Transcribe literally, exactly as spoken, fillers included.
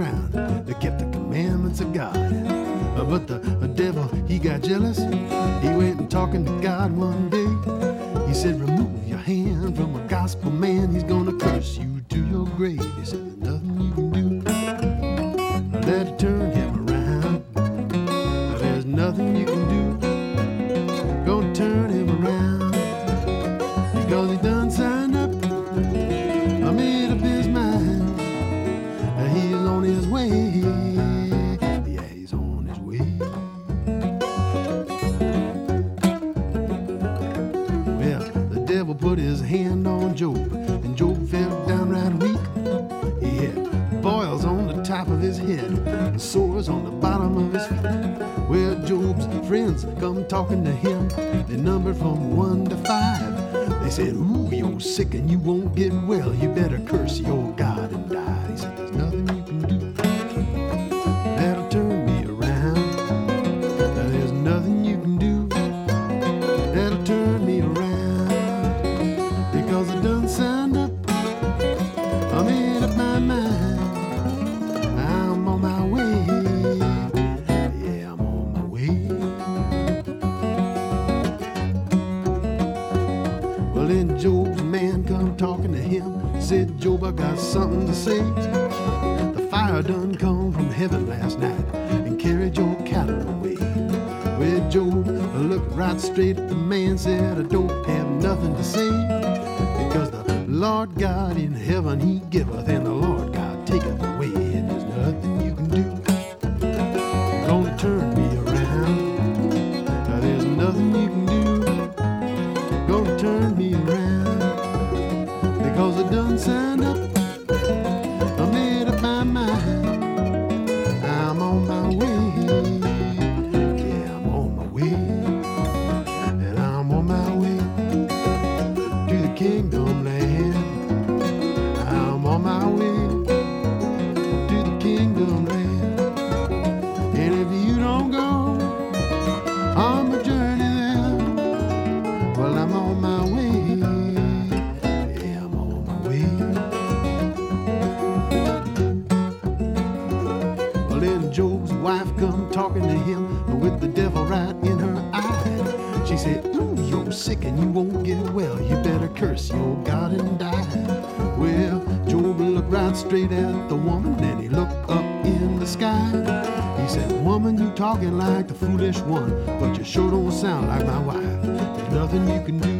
around. They kept the commandments of God. Uh, but the uh, devil, he got jealous. He went and talking to God one day. He said, remove your hand from a gospel man. He's gonna curse you to your grave. He said, there's nothing you can do. Let it turn him around. There's nothing you can do. Gonna turn him around. Because he done signed up. I made up his mind. He's on his way. Yeah, he's on his way. Well, the devil put his hand on Job, and Job fell downright weak. He had boils on the top of his head, and sores on the bottom of his feet. Well, Job's friends come talking to him. They numbered from one to five. They said, ooh, you're sick and you won't get well. You better curse your God and die. He said, there's nothing you can do that'll turn me around. There's nothing you can do that'll turn me around. Because I done signed up. I made up my mind. I'm on my way. Yeah, I'm on my way. Well, then Job's man come talking to him. Said, Job, I got something to say. The fire done come from heaven last night and carried your cattle away. Well, Job looked right straight at the man, said, I don't have nothing to say. Because the Lord God in heaven, he giveth, and the Lord God taketh away. And there's nothing you can do gonna turn me around. There's nothing you can do gonna turn me around. Because I done signed up. I made up my mind. I'm on my way. Yeah, I'm on my way. And I'm on my way to the kingdom land. I'm on my way to the kingdom land. And if you don't go on my journey there, well, I'm on my way. Yeah, I'm on my way. Well, then Job's wife come talking to him with the devil right in her eye. She said, ooh, you're sick and you won't get well. You better curse your God and die. Well, Job looked right straight at the woman, then he looked up in the sky. He said, woman, you talking like the foolish one, but you sure don't sound like my wife. There's nothing you can do